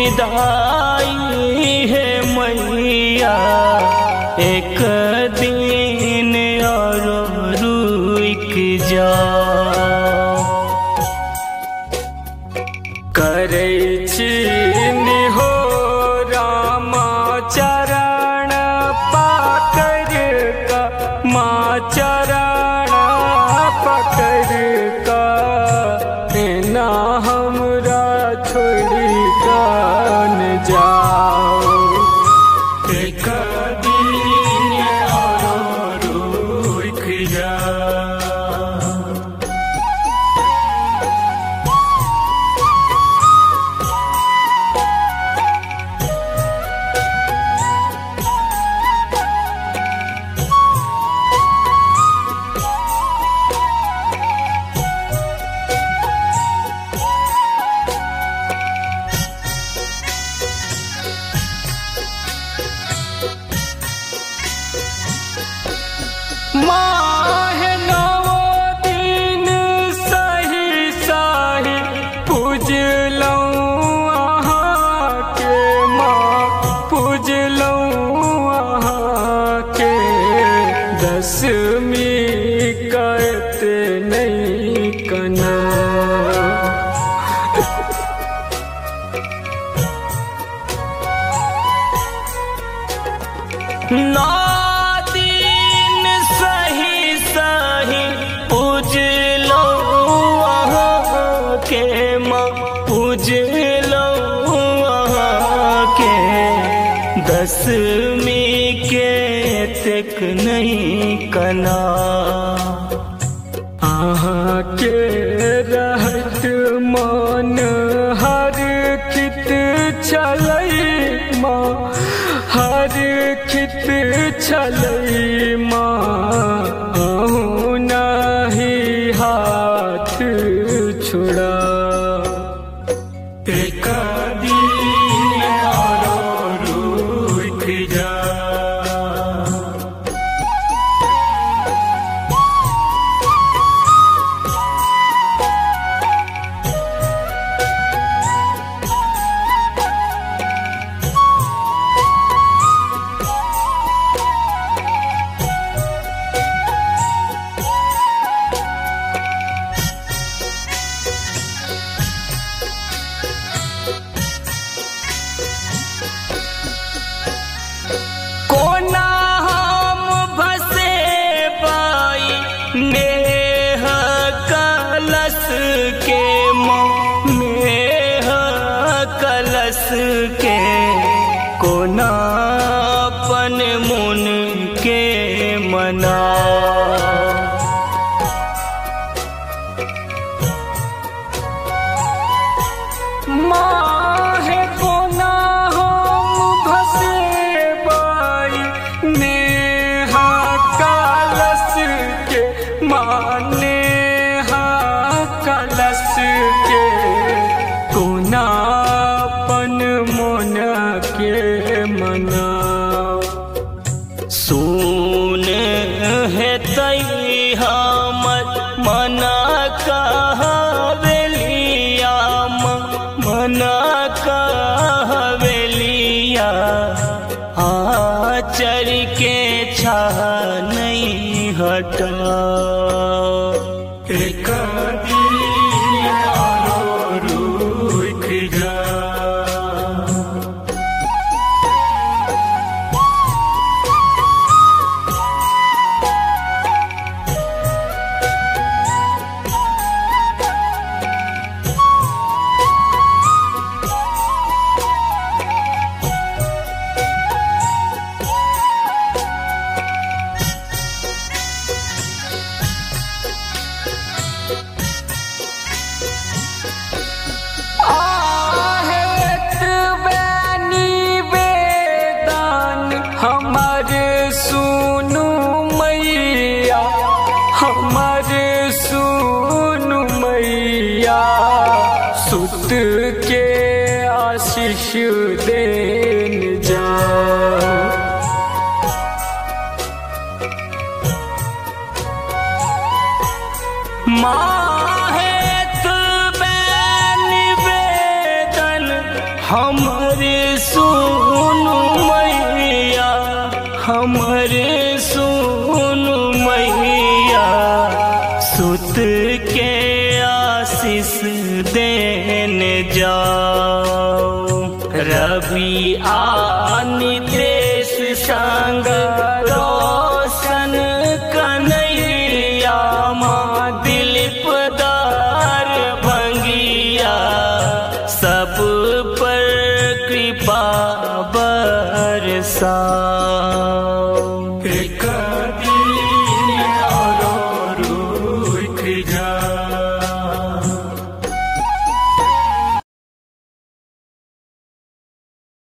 विदाई है मैया, एक दिन और रुक जाओ। करै छी निहोरा माँ चरण पकड़ का, माँ चरण पकड़ का, ना हमरा छोड़ी का न जाओ। एक दिन और रुक जाओ। माह नौ दिन सही सही पूजलौं अहाँ के माँ, पूजलौं अहाँ के। दशमी करते नहीं कना, नौ दिन सही सही पूजलो अहाँ के माँ, पूजलो अहाँ के। दशमी के तक नहीं कना, अहाँ के रहत मन हर खित छलै माँ, हर खित छलै माँ। अहूँ नहीं हाथ छुड़ा, एक दिन और रुक जाओ। कोना हम भसे बाई नेह कलश के माँ, नेह कलश के। कोना अपन मुन के मना, माँ है कोना हम भसे बाई नेहा कलश के, माँ नेहा कलश के। कोना अपन मन के मना, सुन हेतै हमर मना कहबेलिया, मना कहबेलिया। आचर के छाह नहीं हटाओ, एक दिन और रुक जाओ। सुत के आशीष देन जाओ। माँ है तू निवेदन हमरे सुनु मैया, हमरे सुनु मैया, सुत के आशीष देने जाओ। रवि आनी देश संग रोशन कन्हैया, माँ दिलीप दार भंगिया, सब पर कृपा बरसा।